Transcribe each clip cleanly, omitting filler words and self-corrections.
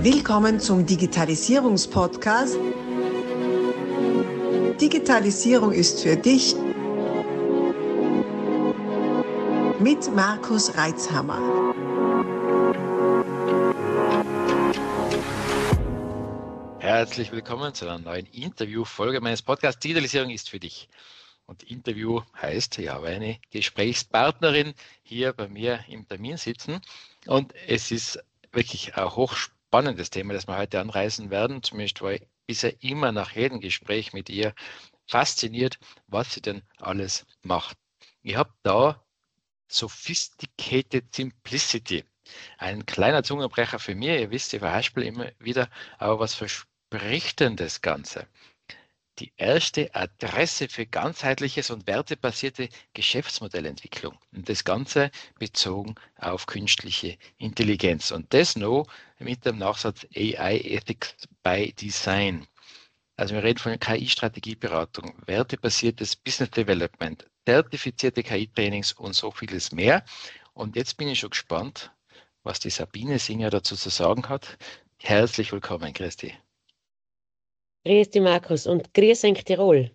Willkommen zum Digitalisierungspodcast. Digitalisierung ist für dich mit Markus Reitzhammer. Herzlich willkommen zu einer neuen Interviewfolge meines Podcasts Digitalisierung ist für dich. Und Interview heißt, ich habe eine Gesprächspartnerin hier bei mir im Termin sitzen. Und es ist wirklich ein hochspannendes Thema, das wir heute anreißen werden. Zumindest war ich bisher immer nach jedem Gespräch mit ihr fasziniert, was sie denn alles macht. Ich habe da Sophisticated Simplicity. Ein kleiner Zungenbrecher für mich. Ihr wisst, ich verhaspel immer wieder, aber was verspricht denn das Ganze? Die erste Adresse für ganzheitliches und wertebasierte Geschäftsmodellentwicklung. Und das Ganze bezogen auf künstliche Intelligenz. Und das noch mit dem Nachsatz AI Ethics by Design. Also wir reden von KI-Strategieberatung, wertebasiertes Business Development, zertifizierte KI-Trainings und so vieles mehr. Und jetzt bin ich schon gespannt, was die Sabine Singer dazu zu sagen hat. Herzlich willkommen, Christi. Grüß dich, Markus, und grüß euch Tirol.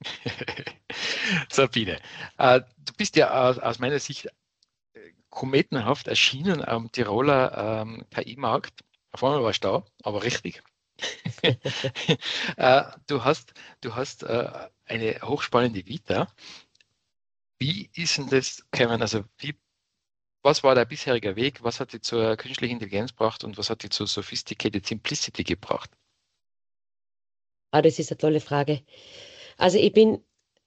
Sabine, du bist ja aus meiner Sicht kometenhaft erschienen am Tiroler KI-Markt. Auf einmal warst du da, aber richtig. Du hast eine hochspannende Vita. Wie ist denn das gekommen? Also was war der bisherige Weg? Was hat dich zur künstlichen Intelligenz gebracht und was hat dich zur Sophisticated Simplicity gebracht? Das ist eine tolle Frage. Also ich bin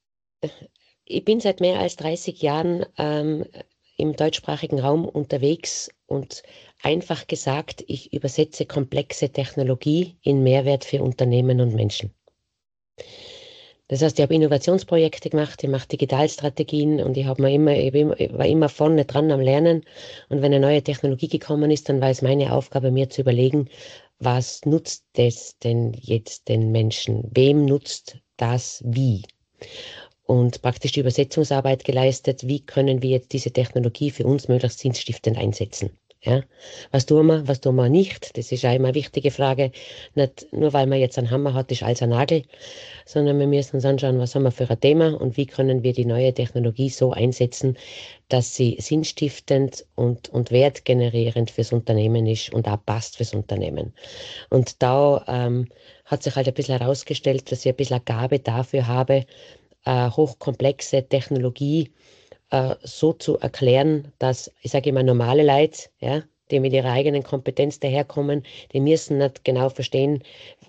seit mehr als 30 Jahren im deutschsprachigen Raum unterwegs und einfach gesagt, ich übersetze komplexe Technologie in Mehrwert für Unternehmen und Menschen. Das heißt, ich habe Innovationsprojekte gemacht, ich mache Digitalstrategien und ich war immer vorne dran am Lernen. Und wenn eine neue Technologie gekommen ist, dann war es meine Aufgabe, mir zu überlegen, was nutzt es denn jetzt den Menschen? Wem nutzt das wie? Und praktisch die Übersetzungsarbeit geleistet, wie können wir jetzt diese Technologie für uns möglichst sinnstiftend einsetzen? Ja? Was tun wir nicht? Das ist auch immer eine wichtige Frage. Nicht nur, weil man jetzt einen Hammer hat, ist alles ein Nagel, sondern wir müssen uns anschauen, was haben wir für ein Thema und wie können wir die neue Technologie so einsetzen, dass sie sinnstiftend und wertgenerierend fürs Unternehmen ist und auch passt fürs Unternehmen. Und da hat sich halt ein bisschen herausgestellt, dass ich ein bisschen eine Gabe dafür habe, hochkomplexe Technologie so zu erklären, dass, ich sage immer, normale Leute, ja, die mit ihrer eigenen Kompetenz daherkommen, die müssen nicht genau verstehen,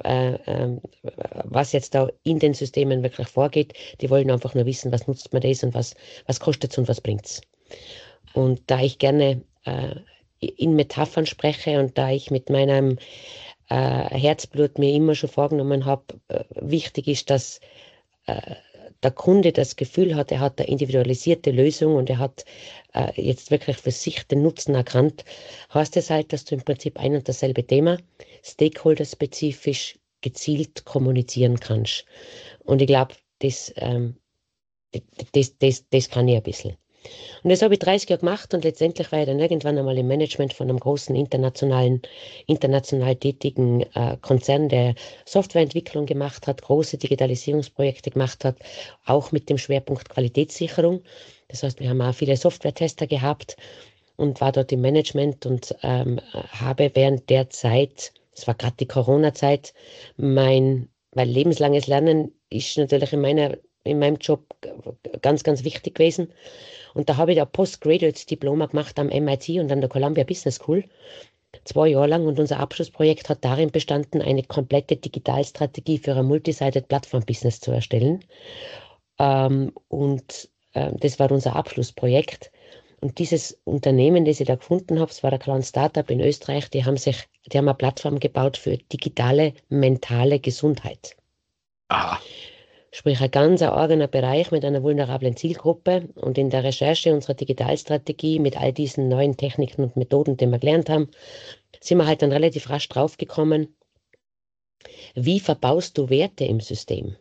was jetzt da in den Systemen wirklich vorgeht. Die wollen einfach nur wissen, was nutzt man das und was kostet es und was bringt es. Und da ich gerne in Metaphern spreche und da ich mit meinem Herzblut mir immer schon vorgenommen habe, wichtig ist, dass der Kunde das Gefühl hat, er hat eine individualisierte Lösung und er hat jetzt wirklich für sich den Nutzen erkannt, heißt es halt, dass du im Prinzip ein und dasselbe Thema stakeholder-spezifisch gezielt kommunizieren kannst. Und ich glaube, das kann ich ein bisschen. Und das habe ich 30 Jahre gemacht und letztendlich war ich dann irgendwann einmal im Management von einem großen international tätigen Konzern, der Softwareentwicklung gemacht hat, große Digitalisierungsprojekte gemacht hat, auch mit dem Schwerpunkt Qualitätssicherung. Das heißt, wir haben auch viele Software-Tester gehabt und war dort im Management und habe während der Zeit, es war gerade die Corona-Zeit, weil lebenslanges Lernen ist natürlich in meinem Job ganz, ganz wichtig gewesen. Und da habe ich ein Postgraduate-Diploma gemacht am MIT und an der Columbia Business School, 2 Jahre lang. Und unser Abschlussprojekt hat darin bestanden, eine komplette Digitalstrategie für ein Multi-Sided Plattform-Business zu erstellen. Das war unser Abschlussprojekt. Und dieses Unternehmen, das ich da gefunden habe, es war ein kleines Startup in Österreich, die haben eine Plattform gebaut für digitale mentale Gesundheit. Aha. Sprich, ein ganz eigener Bereich mit einer vulnerablen Zielgruppe. Und in der Recherche unserer Digitalstrategie mit all diesen neuen Techniken und Methoden, die wir gelernt haben, sind wir halt dann relativ rasch draufgekommen, wie verbaust du Werte im System?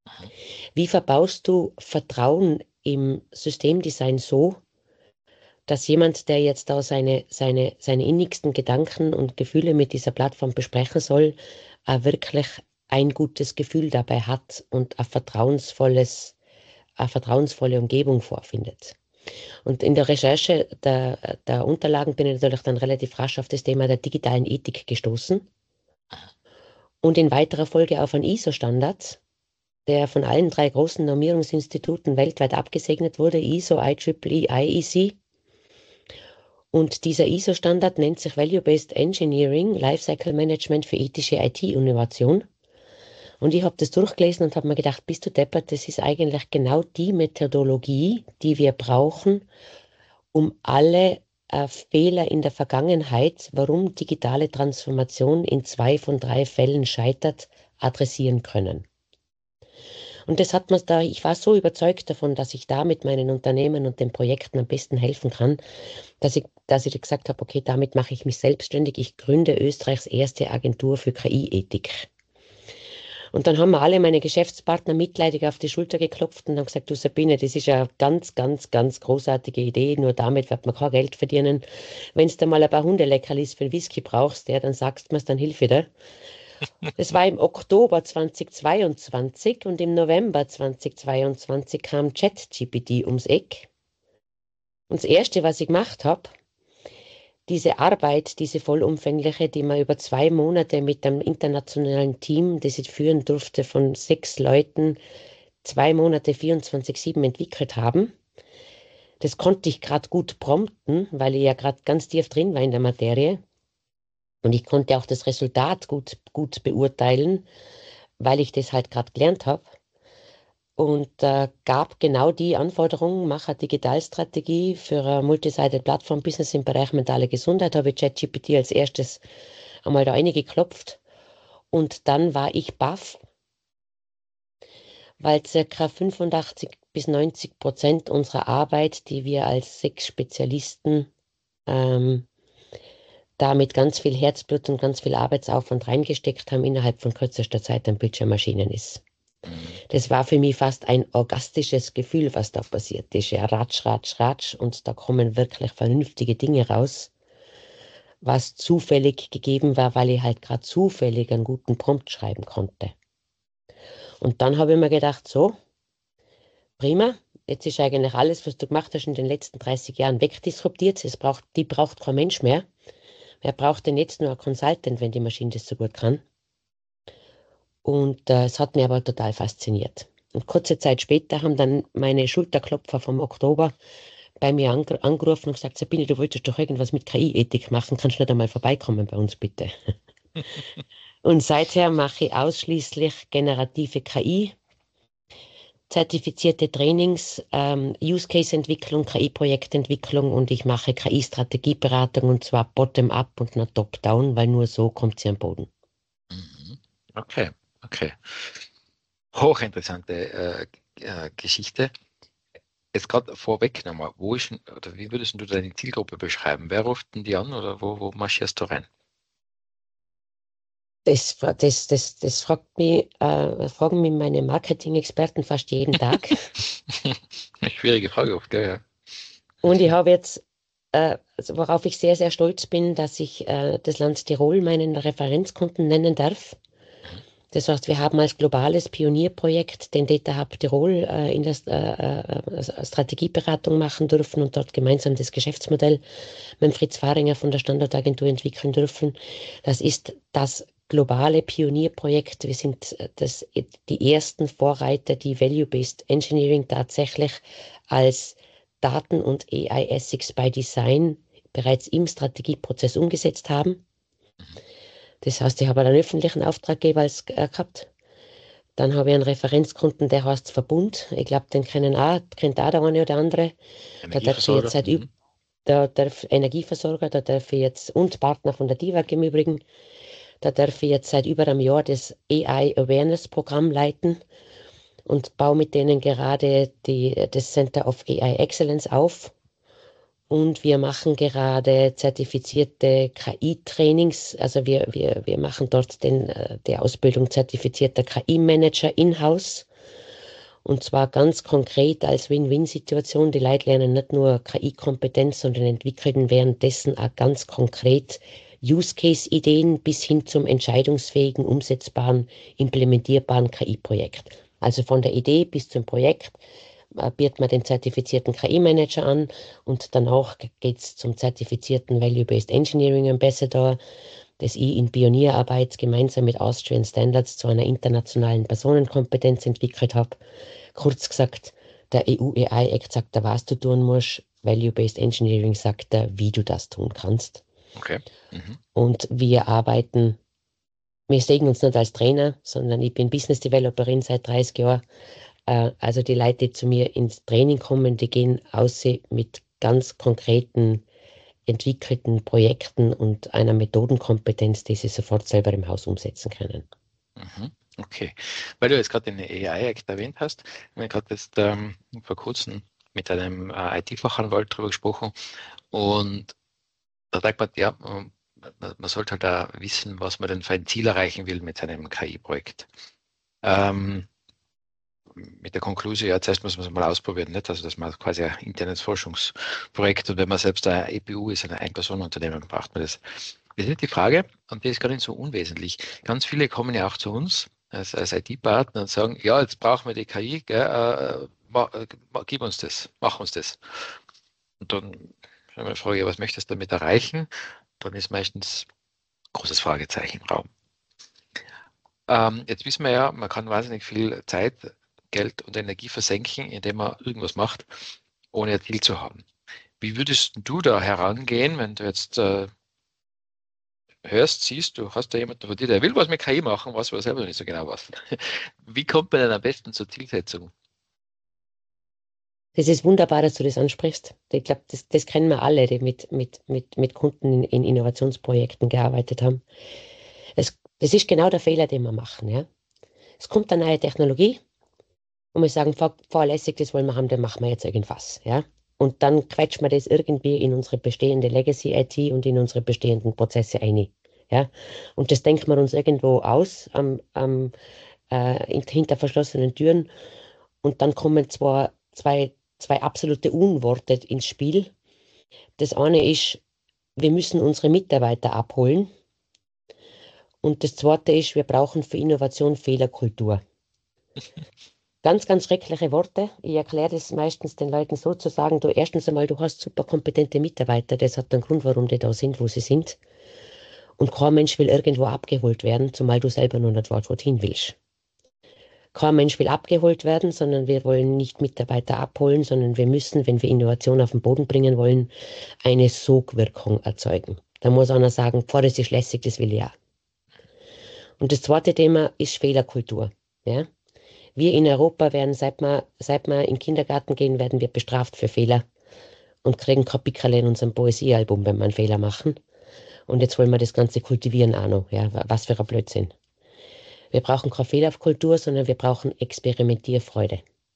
Wie verbaust du Vertrauen im Systemdesign so, dass jemand, der jetzt da seine innigsten Gedanken und Gefühle mit dieser Plattform besprechen soll, wirklich ein gutes Gefühl dabei hat und eine vertrauensvolle Umgebung vorfindet. Und in der Recherche der Unterlagen bin ich natürlich dann relativ rasch auf das Thema der digitalen Ethik gestoßen und in weiterer Folge auf einen ISO-Standard, der von allen 3 großen Normierungsinstituten weltweit abgesegnet wurde, ISO, IEEE, IEC. Und dieser ISO-Standard nennt sich Value-Based Engineering, Lifecycle Management für ethische IT-Innovation. Und ich habe das durchgelesen und habe mir gedacht, bist du deppert, das ist eigentlich genau die Methodologie, die wir brauchen, um alle Fehler in der Vergangenheit, warum digitale Transformation in 2 von 3 Fällen scheitert, adressieren können. Und das hat mir da, ich war so überzeugt davon, dass ich da mit meinen Unternehmen und den Projekten am besten helfen kann, dass ich gesagt habe, okay, damit mache ich mich selbstständig. Ich gründe Österreichs erste Agentur für KI-Ethik. Und dann haben mir alle meine Geschäftspartner mitleidig auf die Schulter geklopft und haben gesagt, du Sabine, das ist ja eine ganz, ganz, ganz großartige Idee, nur damit wird man kein Geld verdienen. Wenn du mal ein paar Hundeleckerlis für den Whisky brauchst, dann sagst du mir, dann hilf ich dir. Das war im Oktober 2022 und im November 2022 kam ChatGPT ums Eck. Und das Erste, was ich gemacht habe, diese Arbeit, diese vollumfängliche, die wir über 2 Monate mit einem internationalen Team, das ich führen durfte, von 6 Leuten, 2 Monate 24/7 entwickelt haben. Das konnte ich gerade gut prompten, weil ich ja gerade ganz tief drin war in der Materie. Und ich konnte auch das Resultat gut beurteilen, weil ich das halt gerade gelernt habe. Und gab genau die Anforderungen, mache eine Digitalstrategie für eine Multi-Sided Plattform Business im Bereich mentale Gesundheit, habe ich ChatGPT als erstes einmal da reingeklopft. Und dann war ich baff, weil ca. 85-90% unserer Arbeit, die wir als 6 Spezialisten da mit ganz viel Herzblut und ganz viel Arbeitsaufwand reingesteckt haben, innerhalb von kürzester Zeit am Bildschirm erschienen ist. Das war für mich fast ein orgastisches Gefühl, was da passiert ist. Ja, ratsch, ratsch, ratsch. Und da kommen wirklich vernünftige Dinge raus, was zufällig gegeben war, weil ich halt gerade zufällig einen guten Prompt schreiben konnte. Und dann habe ich mir gedacht, so, prima, jetzt ist eigentlich alles, was du gemacht hast in den letzten 30 Jahren, wegdisruptiert. Die braucht kein Mensch mehr. Wer braucht denn jetzt nur ein Consultant, wenn die Maschine das so gut kann? Und es hat mich aber total fasziniert. Und kurze Zeit später haben dann meine Schulterklopfer vom Oktober bei mir angerufen und gesagt, Sabine, du wolltest doch irgendwas mit KI-Ethik machen, kannst du nicht einmal vorbeikommen bei uns bitte? Und seither mache ich ausschließlich generative KI, zertifizierte Trainings, Use-Case-Entwicklung, KI-Projektentwicklung und ich mache KI-Strategieberatung und zwar bottom-up und nicht top-down, weil nur so kommt sie am Boden. Okay. Hochinteressante Geschichte. Jetzt gerade vorweg nochmal, wie würdest du deine Zielgruppe beschreiben? Wer ruft denn die an oder wo marschierst du rein? Das fragen mich meine Marketing-Experten fast jeden Tag. Schwierige Frage oft, ja. Und ich habe jetzt, worauf ich sehr, sehr stolz bin, dass ich das Land Tirol meinen Referenzkunden nennen darf. Das heißt, wir haben als globales Pionierprojekt den Data Hub Tirol in der Strategieberatung machen dürfen und dort gemeinsam das Geschäftsmodell mit Fritz Fahringer von der Standortagentur entwickeln dürfen. Das ist das globale Pionierprojekt. Wir sind die ersten Vorreiter, die Value-Based Engineering tatsächlich als Daten- und AI Ethics by Design bereits im Strategieprozess umgesetzt haben. Das heißt, ich habe einen öffentlichen Auftraggeber gehabt. Dann habe ich einen Referenzkunden, der heißt Verbund. Ich glaube, den kennt auch der eine oder andere. Da darf Energieversorger, da darf ich jetzt, und Partner von der DIWAG im Übrigen, da darf ich jetzt seit über einem Jahr das AI Awareness Programm leiten und baue mit denen gerade das Center of AI Excellence auf. Und wir machen gerade zertifizierte KI-Trainings. Also wir machen dort die Ausbildung zertifizierter KI-Manager in-house. Und zwar ganz konkret als Win-Win-Situation. Die Leute lernen nicht nur KI-Kompetenz, sondern entwickeln währenddessen auch ganz konkret Use-Case-Ideen bis hin zum entscheidungsfähigen, umsetzbaren, implementierbaren KI-Projekt. Also von der Idee bis zum Projekt bietet man den zertifizierten KI-Manager an und danach geht es zum zertifizierten Value-Based Engineering Ambassador, das ich in Pionierarbeit gemeinsam mit Austrian Standards zu einer internationalen Personenkompetenz entwickelt habe. Kurz gesagt, der EU-AI Act sagt da, was du tun musst. Value-Based Engineering sagt da, wie du das tun kannst. Okay. Mhm. Und wir sehen uns nicht als Trainer, sondern ich bin Business Developerin seit 30 Jahren. Also die Leute, die zu mir ins Training kommen, die gehen aus mit ganz konkreten, entwickelten Projekten und einer Methodenkompetenz, die sie sofort selber im Haus umsetzen können. Mhm. Okay. Weil du jetzt gerade den AI-Act erwähnt hast, wir haben gerade jetzt vor kurzem mit einem IT-Fachanwalt darüber gesprochen und da sagt man, ja, man sollte halt da wissen, was man denn für ein Ziel erreichen will mit seinem KI-Projekt. Mit der Konklusion, ja, zuerst muss man es mal ausprobieren, nicht? Also, dass man quasi ein internes Forschungsprojekt und wenn man selbst ein EPU ist, ein Ein-Personen-Unternehmen, braucht man das. Das ist die Frage, und die ist gar nicht so unwesentlich. Ganz viele kommen ja auch zu uns als IT-Partner und sagen, ja, jetzt brauchen wir die KI, gell, gib uns das, mach uns das. Und dann wenn man fragt, was möchtest du damit erreichen? Dann ist meistens ein großes Fragezeichen im Raum. Jetzt wissen wir ja, man kann wahnsinnig viel Zeit, Geld und Energie versenken, indem man irgendwas macht, ohne ein Ziel zu haben. Wie würdest du da herangehen, wenn du jetzt hörst, siehst, du hast da jemanden von dir, der will was mit KI machen, was selber noch nicht so genau was. Wie kommt man denn am besten zur Zielsetzung? Das ist wunderbar, dass du das ansprichst. Ich glaube, das kennen wir alle, die mit Kunden in Innovationsprojekten gearbeitet haben. Das ist genau der Fehler, den wir machen. Ja? Es kommt eine neue Technologie und wir sagen, fahrlässig, das wollen wir haben, dann machen wir jetzt irgendwas. Ja? Und dann quetschen wir das irgendwie in unsere bestehende Legacy-IT und in unsere bestehenden Prozesse ein. Ja? Und das denken wir uns irgendwo aus hinter verschlossenen Türen. Und dann kommen zwei absolute Unworte ins Spiel. Das eine ist, wir müssen unsere Mitarbeiter abholen. Und das zweite ist, wir brauchen für Innovation Fehlerkultur. Ganz, ganz schreckliche Worte. Ich erkläre das meistens den Leuten so zu sagen, du erstens einmal, du hast super kompetente Mitarbeiter, das hat einen Grund, warum die da sind, wo sie sind. Und kein Mensch will irgendwo abgeholt werden, zumal du selber noch nicht weißt, wohin willst. Kein Mensch will abgeholt werden, sondern wir wollen nicht Mitarbeiter abholen, sondern wir müssen, wenn wir Innovation auf den Boden bringen wollen, eine Sogwirkung erzeugen. Da muss einer sagen, das ist lässig, das will ich auch. Und das zweite Thema ist Fehlerkultur. Ja? Wir in Europa werden, seit wir in den Kindergarten gehen, werden wir bestraft für Fehler und kriegen kein Pickerl in unserem Poesiealbum, wenn wir einen Fehler machen. Und jetzt wollen wir das Ganze kultivieren auch noch. Ja? Was für ein Blödsinn. Wir brauchen keine Fehlerkultur, sondern wir brauchen Experimentierfreude.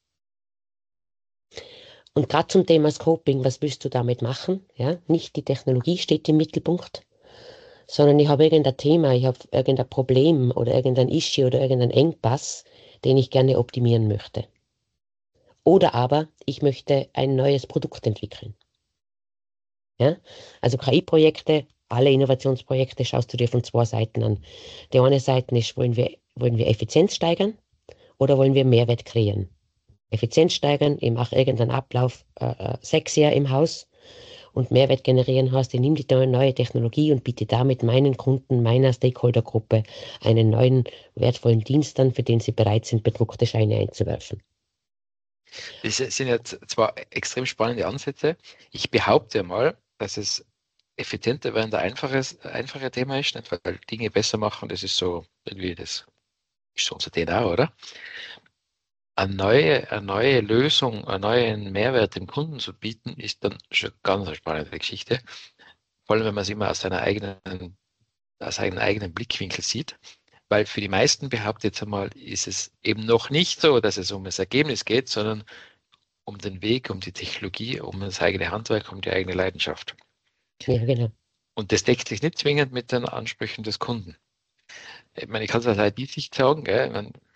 Und gerade zum Thema Scoping, was willst du damit machen? Ja? Nicht die Technologie steht im Mittelpunkt, sondern ich habe irgendein Thema, ich habe irgendein Problem oder irgendein Issue oder irgendeinen Engpass, den ich gerne optimieren möchte. Oder aber ich möchte ein neues Produkt entwickeln. Ja? Also KI-Projekte, alle Innovationsprojekte schaust du dir von zwei Seiten an. Die eine Seite ist, wollen wir Effizienz steigern oder wollen wir Mehrwert kreieren? Effizienz steigern, ich mache irgendeinen Ablauf 6 Jahre im Haus und Mehrwert generieren heißt, ich nehme die neue Technologie und biete damit meinen Kunden, meiner Stakeholdergruppe einen neuen wertvollen Dienst an, für den sie bereit sind, bedruckte Scheine einzuwerfen. Das sind jetzt zwar extrem spannende Ansätze. Ich behaupte mal, dass es effizienter wäre, ein einfache Thema ist, nicht? Weil Dinge besser machen, das ist so irgendwie, das ist so unser DNA, oder? Eine neue Lösung, einen neuen Mehrwert dem Kunden zu bieten, ist dann schon ganz eine spannende Geschichte. Vor allem, wenn man es immer aus seinem eigenen Blickwinkel sieht. Weil für die meisten, behaupte jetzt einmal, ist es eben noch nicht so, dass es um das Ergebnis geht, sondern um den Weg, um die Technologie, um das eigene Handwerk, um die eigene Leidenschaft. Ja, genau. Und das deckt sich nicht zwingend mit den Ansprüchen des Kunden. Ich meine, ich kann es aus IT-Sicht sagen, gell? Ich meine,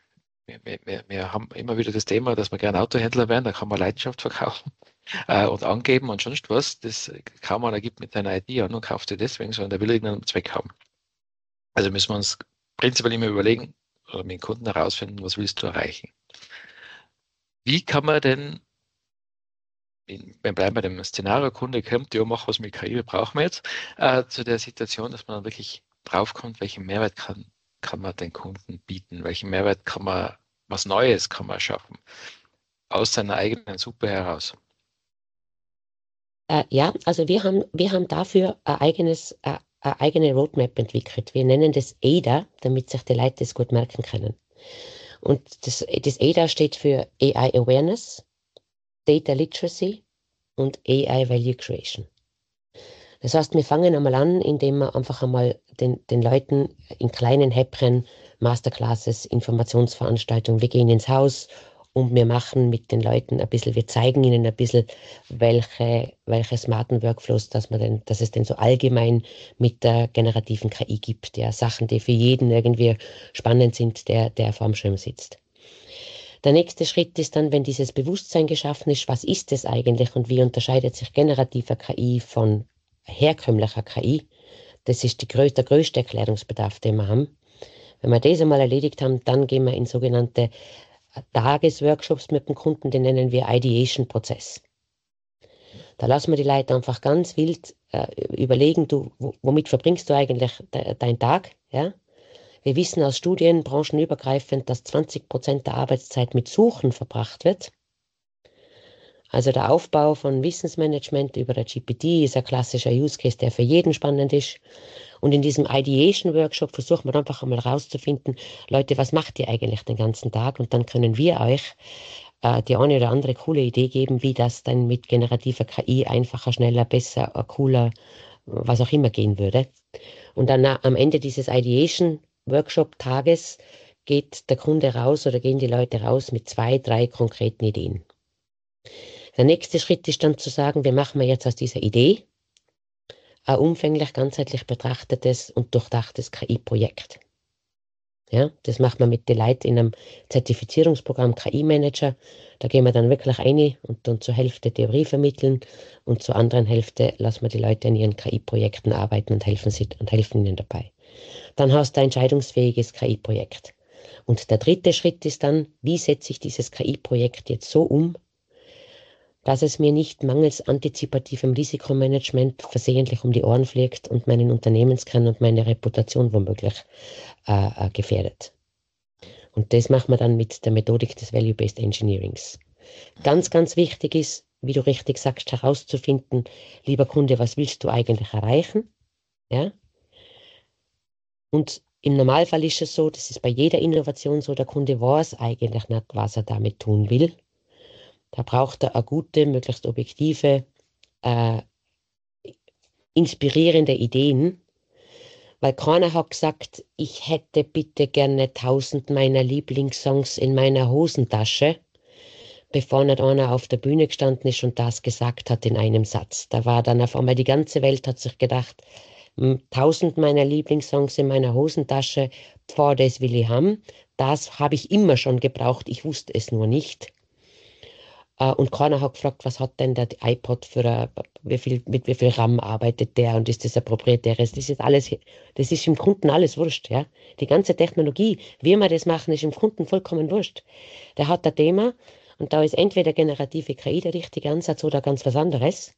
wir haben immer wieder das Thema, dass wir gerne Autohändler werden, da kann man Leidenschaft verkaufen und angeben und sonst was. Das kaum einer gibt mit seiner ID an und kauft sie deswegen, sondern der will irgendeinen Zweck haben. Also müssen wir uns prinzipiell immer überlegen oder mit den Kunden herausfinden, was willst du erreichen. Wie kann man denn, wir bleiben bei dem Szenario, Kunde kommt, ja, mach was mit KI, brauchen wir jetzt, zu der Situation, dass man dann wirklich draufkommt, welchen Mehrwert kann man den Kunden bieten, welchen Mehrwert kann man, was Neues kann man schaffen, aus seiner eigenen Suppe heraus. Ja, also wir haben dafür eine eigene Roadmap entwickelt. Wir nennen das ADA, damit sich die Leute das gut merken können. Und das ADA steht für AI Awareness, Data Literacy und AI Value Creation. Das heißt, wir fangen einmal an, indem wir einfach einmal den Leuten in kleinen Häppchen, Masterclasses, Informationsveranstaltungen, wir gehen ins Haus und wir machen mit den Leuten ein bisschen, wir zeigen ihnen ein bisschen, welche smarten Workflows, dass es denn so allgemein mit der generativen KI gibt, ja, Sachen, die für jeden irgendwie spannend sind, der vor dem Schirm sitzt. Der nächste Schritt ist dann, wenn dieses Bewusstsein geschaffen ist, was ist es eigentlich und wie unterscheidet sich generative KI von herkömmlicher KI? Das ist der größte Erklärungsbedarf, den wir haben. Wenn wir das einmal erledigt haben, dann gehen wir in sogenannte Tagesworkshops mit dem Kunden, den nennen wir Ideation-Prozess. Da lassen wir die Leute einfach ganz wild überlegen, womit verbringst du eigentlich deinen Tag? Ja? Wir wissen aus Studien, branchenübergreifend, dass 20% der Arbeitszeit mit Suchen verbracht wird. Also der Aufbau von Wissensmanagement über der GPT ist ein klassischer Use Case, der für jeden spannend ist. Und in diesem Ideation-Workshop versuchen wir einfach einmal herauszufinden, Leute, was macht ihr eigentlich den ganzen Tag? Und dann können wir euch die eine oder andere coole Idee geben, wie das dann mit generativer KI einfacher, schneller, besser, cooler, was auch immer gehen würde. Und dann am Ende dieses Ideation-Workshop-Tages geht der Kunde raus oder gehen die Leute raus mit 2, 3 konkreten Ideen. Der nächste Schritt ist dann zu sagen, wir machen jetzt aus dieser Idee ein umfänglich, ganzheitlich betrachtetes und durchdachtes KI-Projekt. Ja, das macht man mit den Leuten in einem Zertifizierungsprogramm KI-Manager. Da gehen wir dann wirklich rein und dann zur Hälfte Theorie vermitteln und zur anderen Hälfte lassen wir die Leute in ihren KI-Projekten arbeiten und helfen ihnen dabei. Dann hast du ein entscheidungsfähiges KI-Projekt. Und der dritte Schritt ist dann, wie setze ich dieses KI-Projekt jetzt so um, dass es mir nicht mangels antizipativem Risikomanagement versehentlich um die Ohren fliegt und meinen Unternehmenskern und meine Reputation womöglich gefährdet. Und das machen wir dann mit der Methodik des Value-Based Engineerings. Ganz, ganz wichtig ist, wie du richtig sagst, herauszufinden, lieber Kunde, was willst du eigentlich erreichen? Ja? Und im Normalfall ist es so, das ist bei jeder Innovation so, der Kunde weiß eigentlich nicht, was er damit tun will. Da braucht er eine gute, möglichst objektive, inspirierende Ideen, weil keiner hat gesagt, ich hätte bitte gerne 1000 meiner Lieblingssongs in meiner Hosentasche, bevor nicht einer auf der Bühne gestanden ist und das gesagt hat in einem Satz. Da war dann auf einmal die ganze Welt hat sich gedacht, 1000 meiner Lieblingssongs in meiner Hosentasche, das will ich haben. Das habe ich immer schon gebraucht, ich wusste es nur nicht. Und keiner hat gefragt, was hat denn der iPod mit wie viel RAM arbeitet der und ist das ein proprietäres? Das ist im Kunden alles wurscht, ja. Die ganze Technologie, wie wir das machen, ist im Kunden vollkommen wurscht. Der hat ein Thema und da ist entweder generative KI der richtige Ansatz oder ganz was anderes.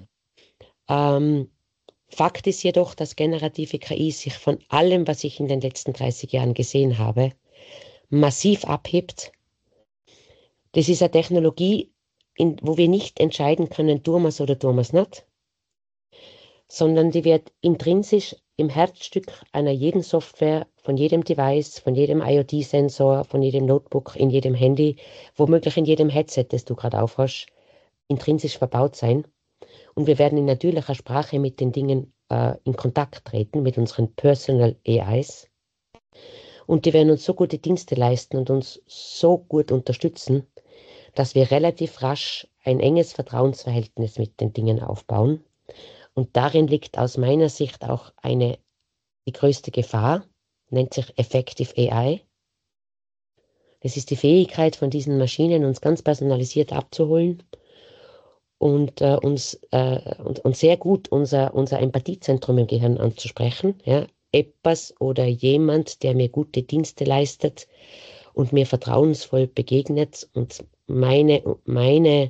Fakt ist jedoch, dass generative KI sich von allem, was ich in den letzten 30 Jahren gesehen habe, massiv abhebt. Das ist eine Technologie, wo wir nicht entscheiden können, tun wir es oder tun wir es nicht, sondern die wird intrinsisch im Herzstück einer jeden Software, von jedem Device, von jedem IoT-Sensor, von jedem Notebook, in jedem Handy, womöglich in jedem Headset, das du gerade aufhast, intrinsisch verbaut sein. Und wir werden in natürlicher Sprache mit den Dingen in Kontakt treten, mit unseren Personal AIs. Und die werden uns so gute Dienste leisten und uns so gut unterstützen, dass wir relativ rasch ein enges Vertrauensverhältnis mit den Dingen aufbauen. Und darin liegt aus meiner Sicht auch die größte Gefahr, nennt sich Effective AI. Es ist die Fähigkeit von diesen Maschinen, uns ganz personalisiert abzuholen und uns und sehr gut unser Empathiezentrum im Gehirn anzusprechen. Ja? Etwas oder jemand, der mir gute Dienste leistet und mir vertrauensvoll begegnet und meine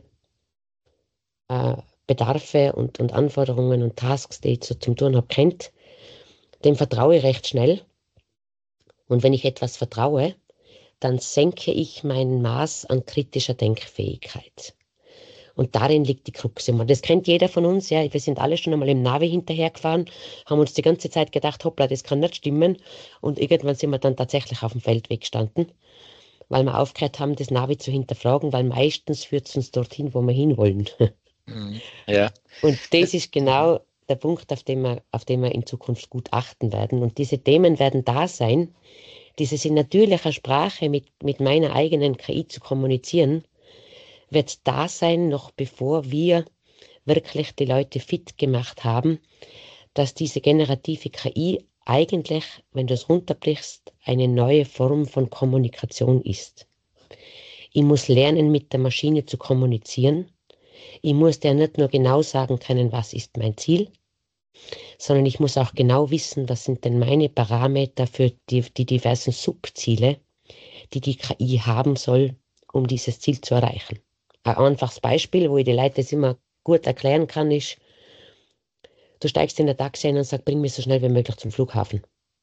Bedarfe und Anforderungen und Tasks, die ich so zum Tun habe, kennt, dem vertraue ich recht schnell. Und wenn ich etwas vertraue, dann senke ich mein Maß an kritischer Denkfähigkeit. Und darin liegt die Krux immer. Das kennt jeder von uns. Ja. Wir sind alle schon einmal im Navi hinterhergefahren, haben uns die ganze Zeit gedacht, hoppla, das kann nicht stimmen. Und irgendwann sind wir dann tatsächlich auf dem Feldweg gestanden, weil wir aufgehört haben, das Navi zu hinterfragen, weil meistens führt es uns dorthin, wo wir hinwollen. Ja. Und das ist genau der Punkt, auf den wir in Zukunft gut achten werden. Und diese Themen werden da sein, dieses in natürlicher Sprache mit meiner eigenen KI zu kommunizieren, wird da sein, noch bevor wir wirklich die Leute fit gemacht haben, dass diese generative KI eigentlich, wenn du es runterbrichst, eine neue Form von Kommunikation ist. Ich muss lernen, mit der Maschine zu kommunizieren. Ich muss der nicht nur genau sagen können, was ist mein Ziel, sondern ich muss auch genau wissen, was sind denn meine Parameter für die diversen Subziele, die die KI haben soll, um dieses Ziel zu erreichen. Ein einfaches Beispiel, wo ich die Leute das immer gut erklären kann, ist, du steigst in ein Taxi ein und sagst, bring mich so schnell wie möglich zum Flughafen.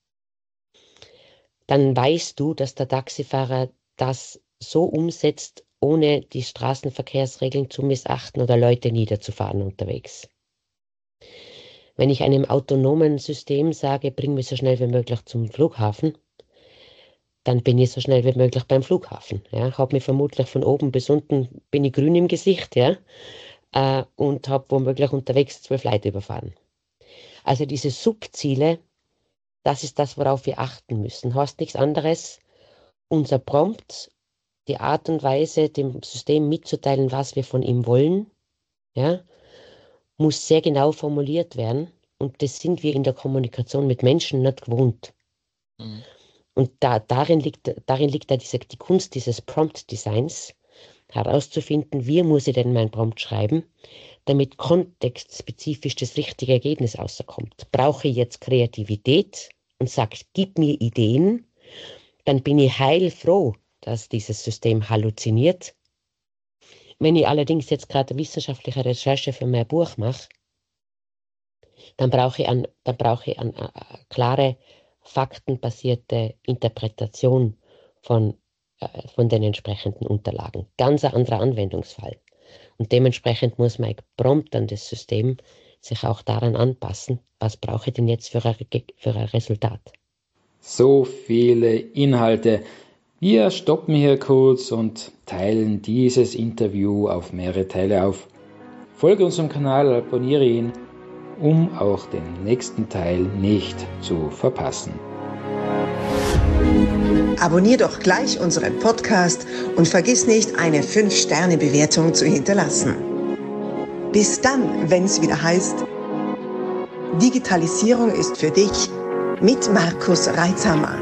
Dann weißt du, dass der Taxifahrer das so umsetzt, ohne die Straßenverkehrsregeln zu missachten oder Leute niederzufahren unterwegs. Wenn ich einem autonomen System sage, bring mich so schnell wie möglich zum Flughafen, dann bin ich so schnell wie möglich beim Flughafen. Ja, habe mich vermutlich von oben bis unten, bin ich grün im Gesicht, ja, und habe womöglich unterwegs 12 Leute überfahren. Also diese Subziele, das ist das, worauf wir achten müssen. Heißt nichts anderes, unser Prompt, die Art und Weise, dem System mitzuteilen, was wir von ihm wollen, ja, muss sehr genau formuliert werden. Und das sind wir in der Kommunikation mit Menschen nicht gewohnt. Mhm. Und darin liegt die Kunst dieses Prompt-Designs, herauszufinden, wie muss ich denn mein Prompt schreiben, damit kontextspezifisch das richtige Ergebnis rauskommt. Brauche ich jetzt Kreativität und sage, gib mir Ideen, dann bin ich heilfroh, dass dieses System halluziniert. Wenn ich allerdings jetzt gerade wissenschaftliche Recherche für mein Buch mache, dann brauche ich eine klare, faktenbasierte Interpretation von den entsprechenden Unterlagen. Ganz ein anderer Anwendungsfall. Und dementsprechend muss mein Prompt an das System sich auch daran anpassen, was brauche ich denn jetzt für ein Resultat. So viele Inhalte. Wir stoppen hier kurz und teilen dieses Interview auf mehrere Teile auf. Folge unserem Kanal, abonniere ihn, um auch den nächsten Teil nicht zu verpassen. Abonnier doch gleich unseren Podcast und vergiss nicht, eine 5-Sterne-Bewertung zu hinterlassen. Bis dann, wenn es wieder heißt, Digitalisierung ist für dich mit Markus Reitzhammer.